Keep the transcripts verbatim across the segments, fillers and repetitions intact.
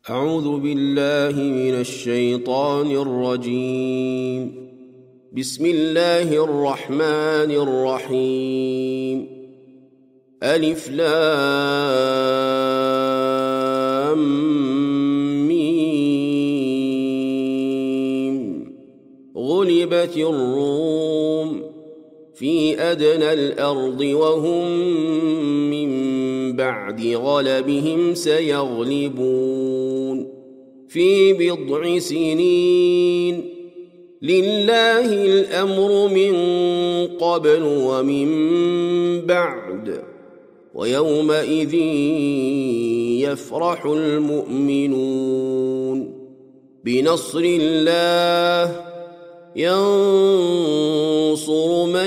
أعوذ بالله من الشيطان الرجيم. بسم الله الرحمن الرحيم. ألف لام ميم. غلبت الروم في أدنى الأرض وهم من بعد غلبهم سيغلبون في بضع سنين. لله الأمر من قبل ومن بعد ويومئذ يفرح المؤمنون بنصر الله ينصر من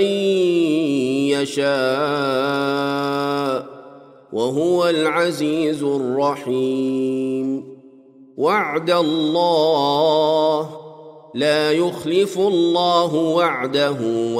يشاء وهو العزيز الرحيم. وعد الله لا يخلف الله وعده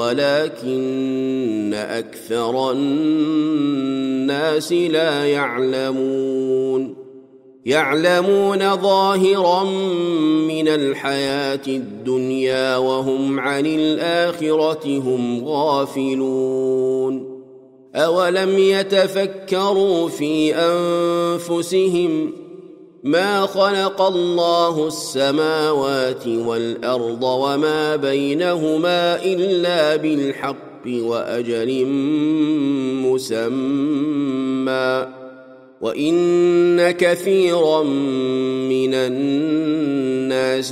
ولكن أكثر الناس لا يعلمون. يعلمون ظاهرا من الحياة الدنيا وهم عن الآخرة هم غافلون. أولم يتفكروا في أنفسهم ما خلق الله السماوات والأرض وما بينهما إلا بالحق وأجل مسمى وإن كثيرا من الناس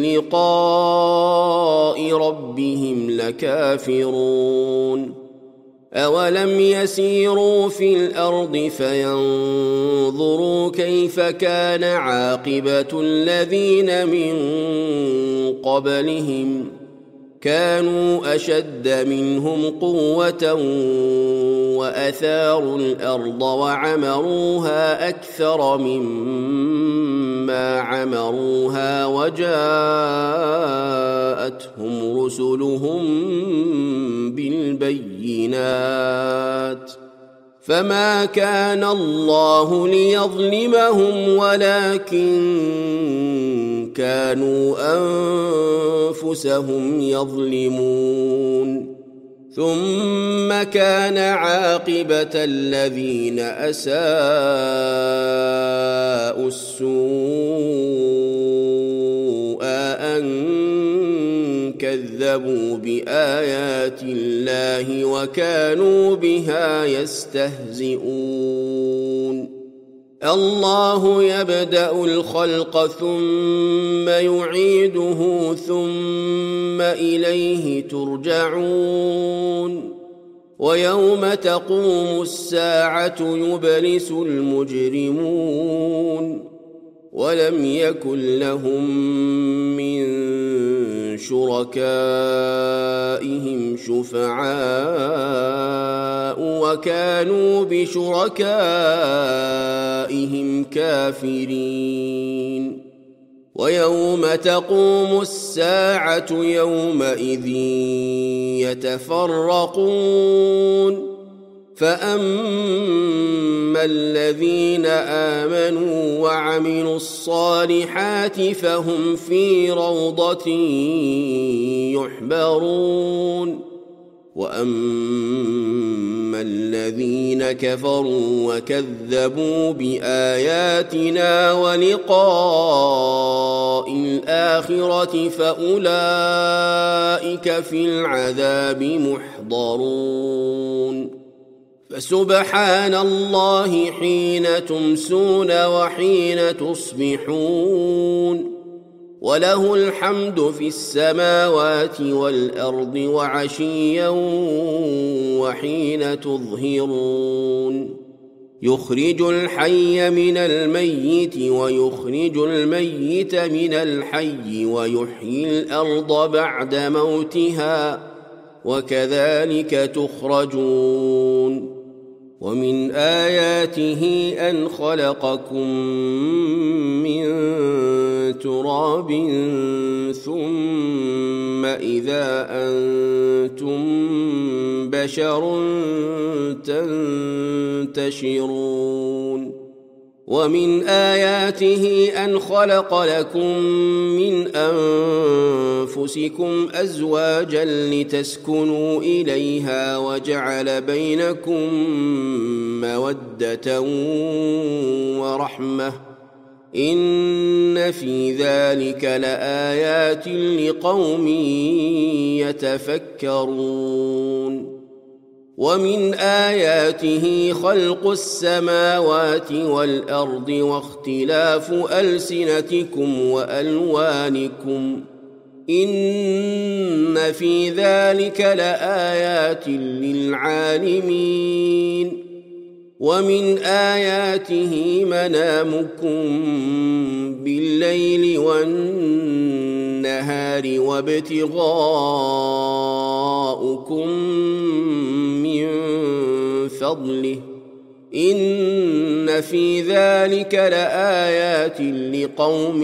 بلقاء ربهم لكافرون. أولم يسيروا في الأرض فينظروا كيف كان عاقبة الذين من قبلهم كانوا أشد منهم قوة وأثاروا الأرض وعمروها أكثر مما عمروها وجاءتهم رسلهم بالبينات فما كان الله ليظلمهم ولكن كانوا أنفسهم يظلمون. ثم كان عاقبة الذين أساءوا السوء أن كذبوا بآيات الله وكانوا بها يستهزئون. الله يبدأ الخلق ثم يعيده ثم إليه ترجعون. ويوم تقوم الساعة يبلس المجرمون ولم يكن لهم من شركائهم شفعاء وكانوا بشركائهم كافرين. ويوم تقوم الساعة يومئذ يتفرقون فأما الذين آمنوا وعملوا الصالحات فهم في روضة يحبرون. وأما الذين كفروا وكذبوا بآياتنا ولقاء الآخرة فأولئك في العذاب محضرون. فسبحان الله حين تمسون وحين تصبحون وله الحمد في السماوات والأرض وعشيا وحين تظهرون. يخرج الحي من الميت ويخرج الميت من الحي ويحيي الأرض بعد موتها وكذلك تخرجون. ومن آياته أن خلقكم من تراب ثم إذا أنتم بشر تنتشرون ومن آياته أن خلق لكم من أنفسكم أزواجا لتسكنوا إليها وجعل بينكم مودة ورحمة إن في ذلك لآيات لقوم يتفكرون ومن آياته خلق السماوات والأرض واختلاف ألسنتكم وألوانكم إن في ذلك لآيات للعالمين ومن آياته منامكم بالليل والنهار وابتغاؤكم من فضله إن في ذلك لآيات لقوم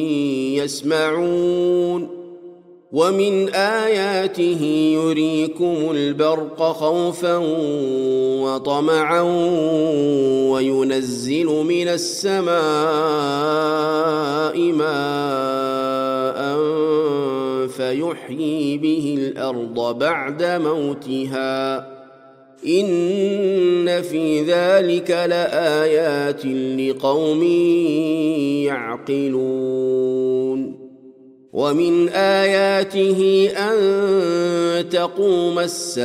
يسمعون ومن آياته يريكم البرق خوفا وطمعا وينزل من السماء ماء فيحيي به الأرض بعد موتها إن في ذلك لآيات لقوم يعقلون ومن آياته أن تقوم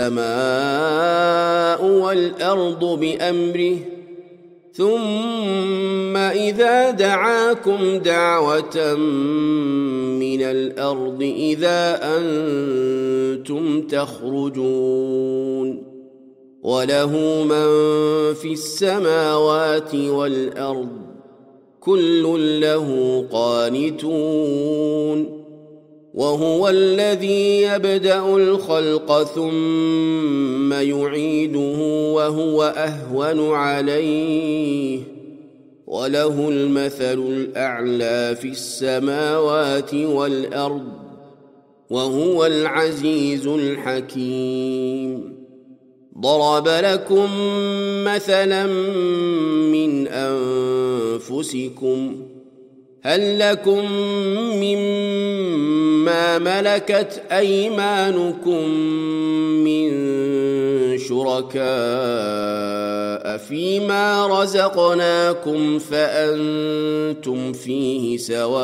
السماء والأرض بأمره ثم إذا دعاكم دعوة من الأرض إذا أنتم تخرجون وله من في السماوات والأرض كل له قانتون وهو الذي يبدأ الخلق ثم يعيده وهو أهون عليه وله المثل الأعلى في السماوات والأرض وهو العزيز الحكيم ضرب لكم مثلا من أنفسكم هل لكم مما ملكت أيمانكم من شركاء فيما رزقناكم فأنتم فيه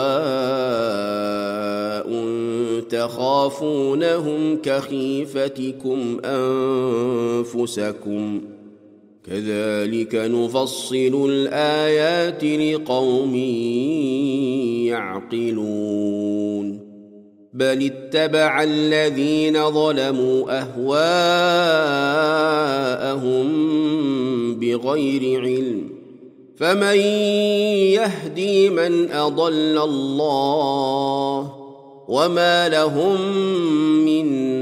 سواء تخافونهم كخيفتكم أنفسكم كذلك نفصل الآيات لقوم يعقلون بل اتبع الذين ظلموا أهواءهم بغير علم فمن يهدي من أضل الله وما لهم من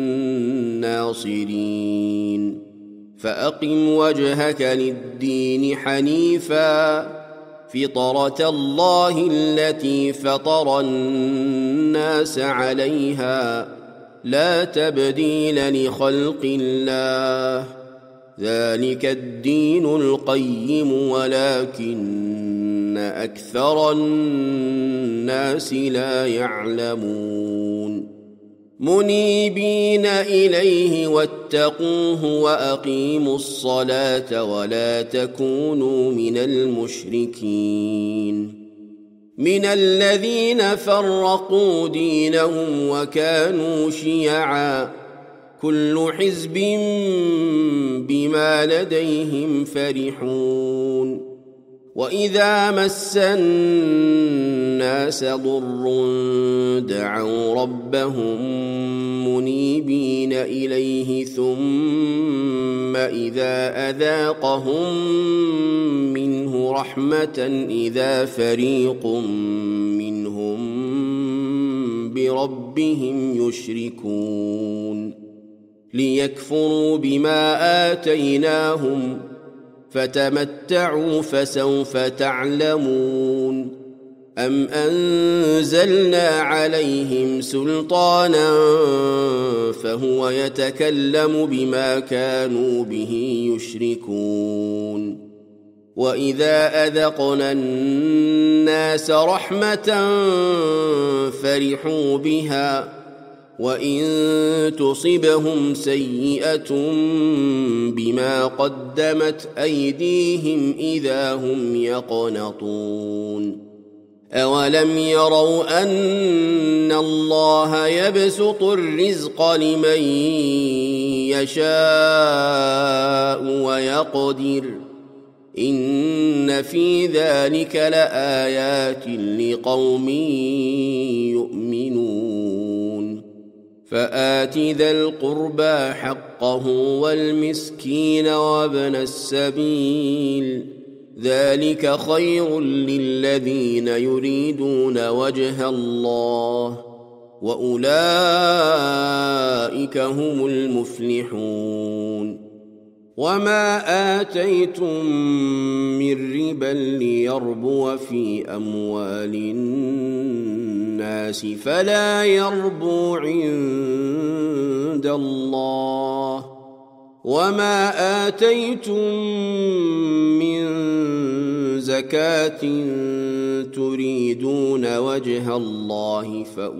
ناصرين فأقم وجهك للدين حنيفا فطرة الله التي فطر الناس عليها لا تبديل لخلق الله ذلك الدين القيم ولكن أكثر الناس لا يعلمون منيبين إليه واتقوه وأقيموا الصلاة ولا تكونوا من المشركين من الذين فرقوا دينهم وكانوا شيعا كل حزب بما لديهم فرحون وإذا مس الناس ضر دعوا ربهم منيبين إليه ثم إذا أذاقهم منه رحمة إذا فريق منهم بربهم يشركون ليكفروا بما آتيناهم فتمتعوا فسوف تعلمون أم أنزلنا عليهم سلطانا فهو يتكلم بما كانوا به يشركون وإذا أذقنا الناس رحمة فرحوا بها وإن تصبهم سيئة بما قدمت أيديهم إذا هم يقنطون أولم يروا أن الله يبسط الرزق لمن يشاء ويقدر إن في ذلك لآيات لقوم يؤمنون فآت ذا القربى حقه والمسكين وابن السبيل ذلك خير للذين يريدون وجه الله وأولئك هم المفلحون وما آتيتم من ربا ليربو في أموال الناس فلا يربو عند الله وما آتيتم من زكاة تريدون وجه الله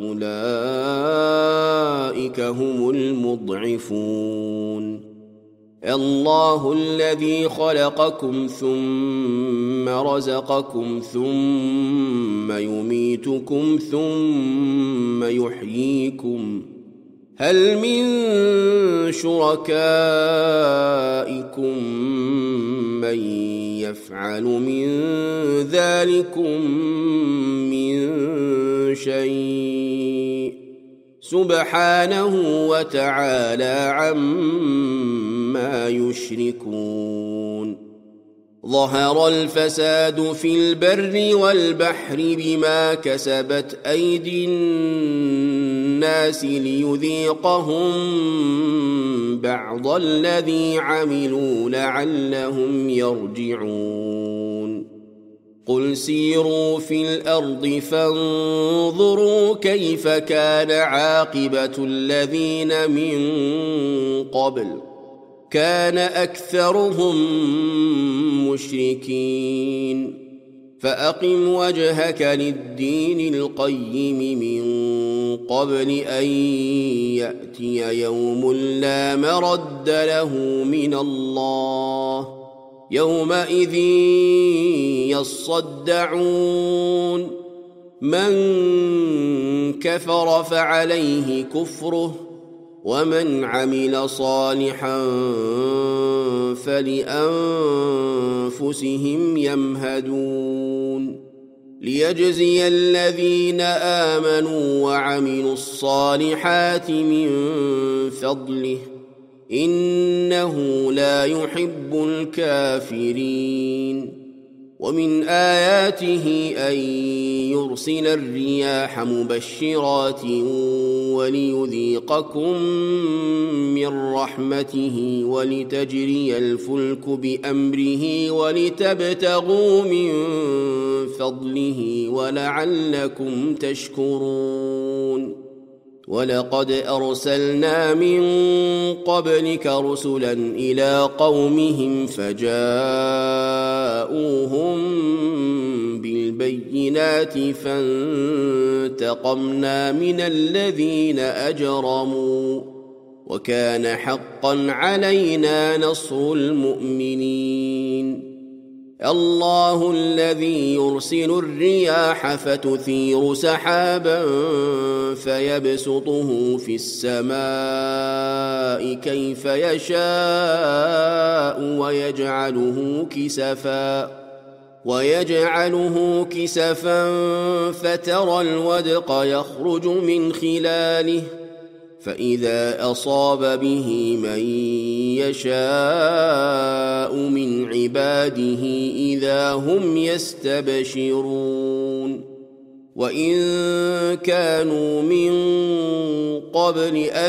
فأولئك هم المضعفون الله الذي خلقكم ثم رزقكم ثم يميتكم ثم يحييكم هل من شركائكم من يفعل من ذلكم من شيء سبحانه وتعالى عما يشركون ظهر الفساد في البر والبحر بما كسبت أيدي الناس ليذيقهم بعض الذي عملوا لعلهم يرجعون قل سيروا في الأرض فانظروا كيف كان عاقبة الذين من قبل كان أكثرهم مشركين فأقم وجهك للدين القيم من قبل أن يأتي يوم لا مرد له من الله يومئذ يصدعون من كفر فعليه كفره ومن عمل صالحا فلأنفسهم يمهدون ليجزي الذين آمنوا وعملوا الصالحات من فضله إنه لا يحب الكافرين ومن آياته أن يرسل الرياح مبشرات وليذيقكم من رحمته ولتجري الفلك بأمره ولتبتغوا من فضله ولعلكم تشكرون ولقد أرسلنا من قبلك رسلا إلى قومهم فجاءوهم بالبينات فانتقمنا من الذين أجرموا وكان حقا علينا نصر المؤمنين الله الذي يرسل الرياح فتثير سحابا فيبسطه في السماء كيف يشاء ويجعله كسفا ويجعله كسفا فترى الودق يخرج من خلاله فإذا أصاب به من يشاء من عباده إذا هم يستبشرون وإن كانوا من قبل أن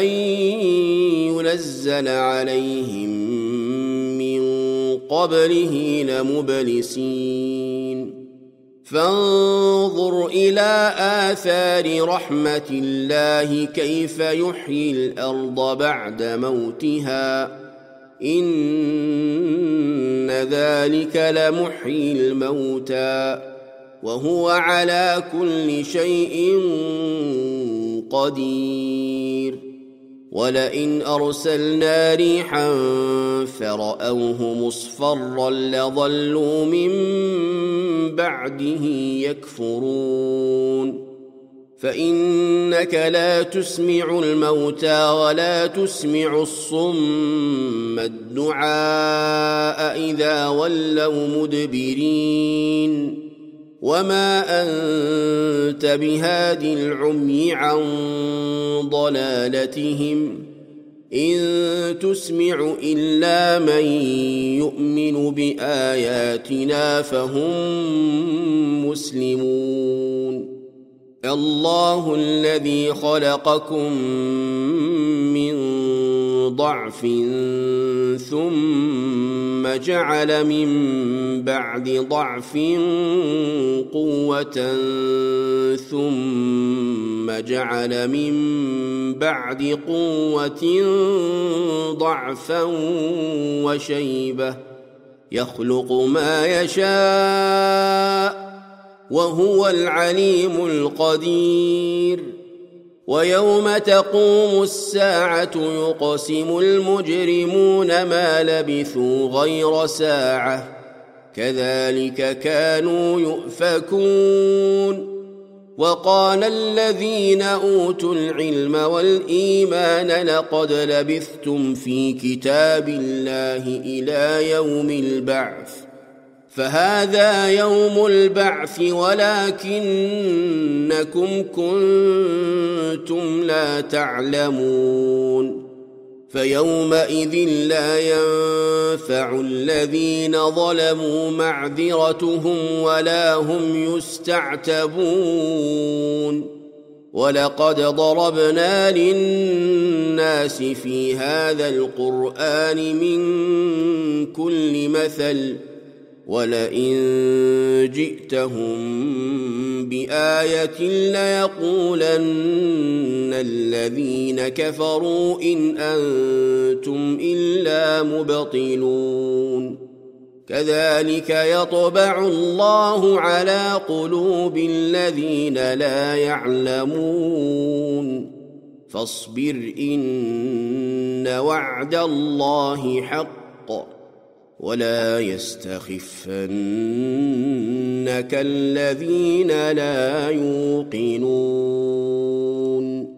ينزل عليهم من قبله لمبلسين فانظر إلى آثار رحمة الله كيف يحيي الأرض بعد موتها إن ذلك لمحيي الموتى وهو على كل شيء قدير. ولئن أرسلنا ريحا فرأوه مصفرا لظلوا من بعده يكفرون. فإنك لا تسمع الموتى ولا تسمع الصم الدعاء إذا ولوا مدبرين. وما أنت بهاد العمي عن ضلالتهم إن تسمع إلا من يؤمن بآياتنا فهم مسلمون. الله الذي خلقكم من ضعف ثم جعل من بعد ضعف قوة ثم جعل من بعد قوة ضعفا وشيبة يخلق ما يشاء وهو العليم القدير. ويوم تقوم الساعة يقسم المجرمون ما لبثوا غير ساعة كذلك كانوا يؤفكون. وقال الذين أوتوا العلم والإيمان لقد لبثتم في كتاب الله إلى يوم البعث فهذا يوم البعث ولكنكم كنتم لا تعلمون. فيومئذ لا ينفع الذين ظلموا معذرتهم ولا هم يستعتبون. ولقد ضربنا للناس في هذا القرآن من كل مثل ولئن جئتهم بآية ليقولن الذين كفروا إن أنتم إلا مبطلون. كذلك يطبع الله على قلوب الذين لا يعلمون. فاصبر إن وعد الله حق ولا يستخفنك الذين لا يوقنون.